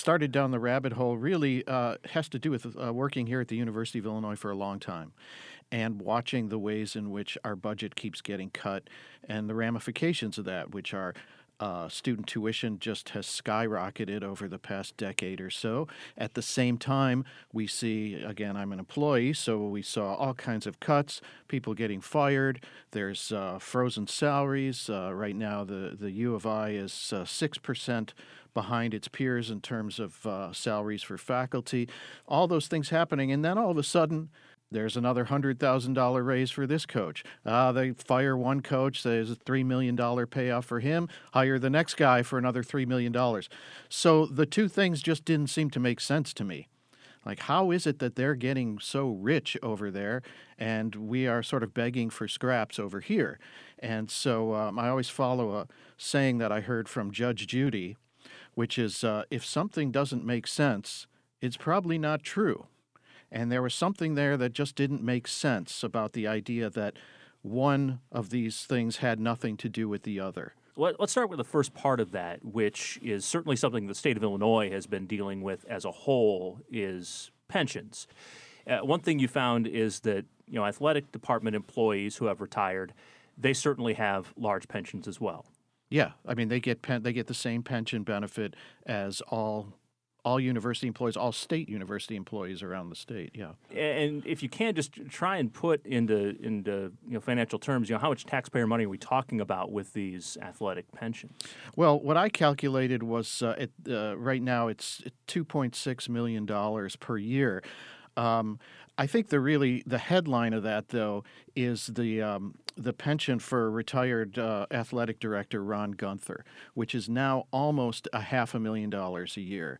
started down the rabbit hole really has to do with working here at the University of Illinois for a long time and watching the ways in which our budget keeps getting cut and the ramifications of that, which are student tuition just has skyrocketed over the past decade or so. At the same time, we see, again, I'm an employee, so we saw all kinds of cuts, people getting fired. There's frozen salaries. Right now, the U of I is 6% behind its peers in terms of salaries for faculty. All those things happening, and then all of a sudden, there's another $100,000 raise for this coach. They fire one coach, there's a $3 million payoff for him, hire the next guy for another $3 million. So the two things just didn't seem to make sense to me. Like, how is it that they're getting so rich over there and we are sort of begging for scraps over here? And so I always follow a saying that I heard from Judge Judy, which is if something doesn't make sense, it's probably not true. And there was something there that just didn't make sense about the idea that one of these things had nothing to do with the other. Let's start with the first part of that, which is certainly something the state of Illinois has been dealing with as a whole, is pensions. One thing you found is that athletic department employees who have retired, they certainly have large pensions as well. Yeah, I mean they get the same pension benefit as all university employees, all state university employees around the state, yeah. And if you can, just try and put into financial terms, how much taxpayer money are we talking about with these athletic pensions? Well, what I calculated was right now it's $2.6 million per year. I think the headline of that, though, is the pension for retired athletic director Ron Gunther, which is now almost $500,000 a year.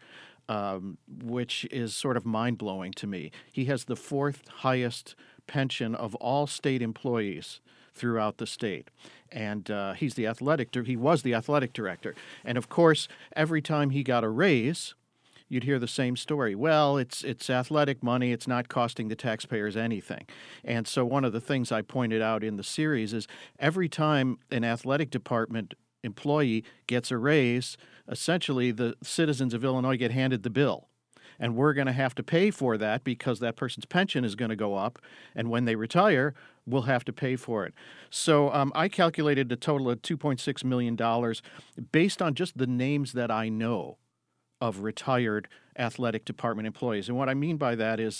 Which is sort of mind-blowing to me. He has the fourth highest pension of all state employees throughout the state. And he was the athletic director. And of course, every time he got a raise, you'd hear the same story. Well, it's athletic money. It's not costing the taxpayers anything. And so one of the things I pointed out in the series is every time an athletic department employee gets a raise, essentially the citizens of Illinois get handed the bill. And we're going to have to pay for that because that person's pension is going to go up. And when they retire, we'll have to pay for it. So I calculated a total of $2.6 million based on just the names that I know of retired athletic department employees. And what I mean by that is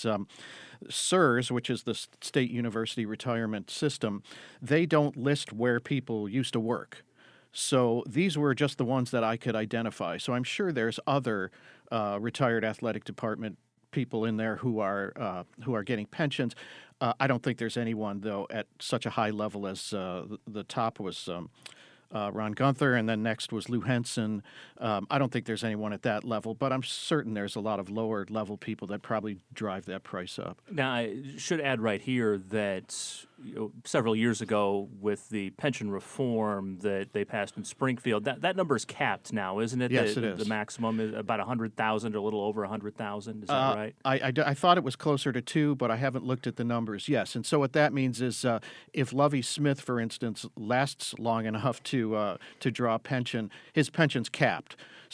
SURS, which is the State University Retirement System, they don't list where people used to work. So these were just the ones that I could identify. So I'm sure there's other retired athletic department people in there who are getting pensions. I don't think there's anyone, though, at such a high level as the top was Ron Gunther, and then next was Lou Henson. I don't think there's anyone at that level, but I'm certain there's a lot of lower-level people that probably drive that price up. Now, I should add right here that several years ago with the pension reform that they passed in Springfield, that number is capped now, isn't it? Yes, it is. The maximum is about 100,000 or a little over 100,000. Is that right? I thought it was closer to 2, but I haven't looked at the numbers. Yes, and so what that means is if Lovie Smith, for instance, lasts long enough to draw a pension, his pension's capped.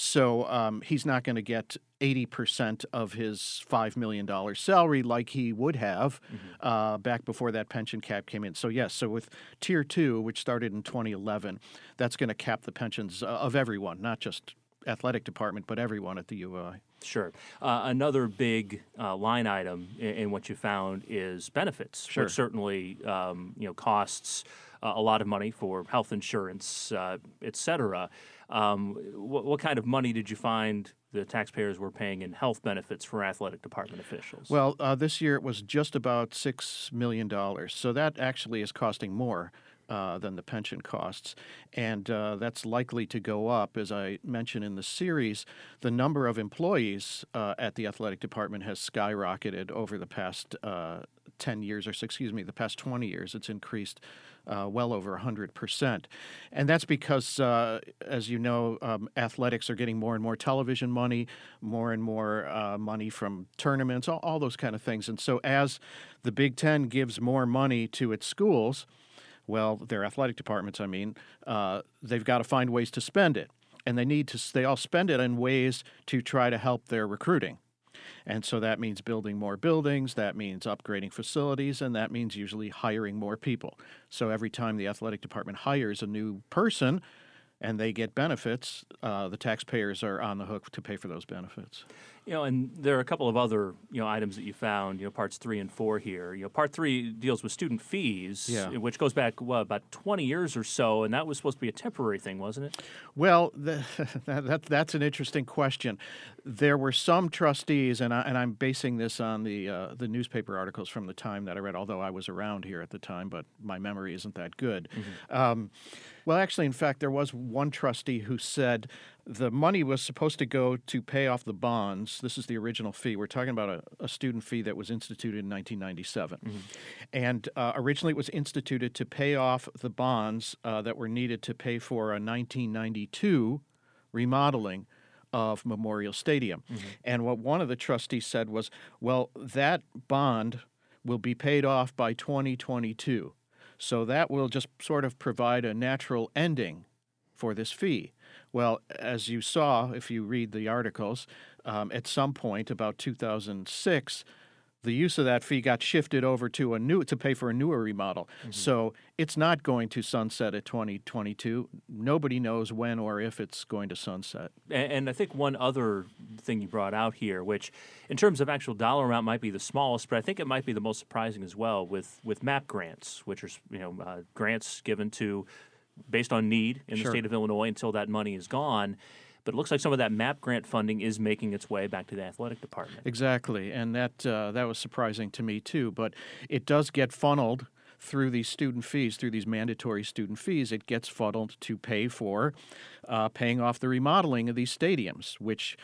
So he's not going to get 80% of his $5 million salary like he would have back before that pension cap came in. So yes, so with Tier 2, which started in 2011, that's going to cap the pensions of everyone, not just athletic department, but everyone at the UI. Sure. Another big line item in what you found is benefits, Sure. which certainly costs a lot of money for health insurance, et cetera. What kind of money did you find the taxpayers were paying in health benefits for athletic department officials? Well, this year it was just about $6 million. So that actually is costing more than the pension costs. And that's likely to go up. As I mentioned in the series, the number of employees at the athletic department has skyrocketed over the past 10 years, the past 20 years. It's increased well over 100%. And that's because, as you know, athletics are getting more and more television money, more and more money from tournaments, all those kind of things. And so as the Big Ten gives more money to its schools, well, their athletic departments, they've got to find ways to spend it. and they all spend it in ways to try to help their recruiting. And so that means building more buildings, that means upgrading facilities, and that means usually hiring more people. So every time the athletic department hires a new person and they get benefits, the taxpayers are on the hook to pay for those benefits. And there are a couple of other, items that you found, parts 3 and 4 here. Part 3 deals with student fees, which goes back, about 20 years or so, and that was supposed to be a temporary thing, wasn't it? Well, that's an interesting question. There were some trustees, and I'm basing this on the newspaper articles from the time that I read, although I was around here at the time, but my memory isn't that good. Mm-hmm. Well, actually, in fact, there was one trustee who said the money was supposed to go to pay off the bonds. This is the original fee. We're talking about a student fee that was instituted in 1997. Mm-hmm. And originally it was instituted to pay off the bonds that were needed to pay for a 1992 remodeling of Memorial Stadium. Mm-hmm. And what one of the trustees said was, well, that bond will be paid off by 2022. So that will just sort of provide a natural ending for this fee. Well, as you saw, if you read the articles, at some point, about 2006, the use of that fee got shifted over to pay for a newer remodel. Mm-hmm. So it's not going to sunset at 2022. Nobody knows when or if it's going to sunset. And I think one other thing you brought out here, which in terms of actual dollar amount might be the smallest, but I think it might be the most surprising as well, with MAP grants, which are grants given to based on need in the state of Illinois until that money is gone. But it looks like some of that MAP grant funding is making its way back to the athletic department. Exactly, and that was surprising to me too. But it does get funneled through these student fees, through these mandatory student fees. It gets funneled to pay for paying off the remodeling of these stadiums, which,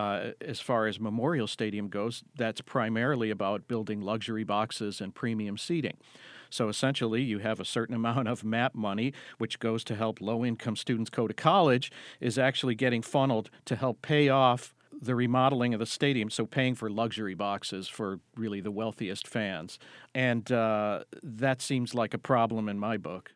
as far as Memorial Stadium goes, that's primarily about building luxury boxes and premium seating. So essentially, you have a certain amount of MAP money, which goes to help low-income students go to college, is actually getting funneled to help pay off the remodeling of the stadium, so paying for luxury boxes for really the wealthiest fans. And that seems like a problem in my book.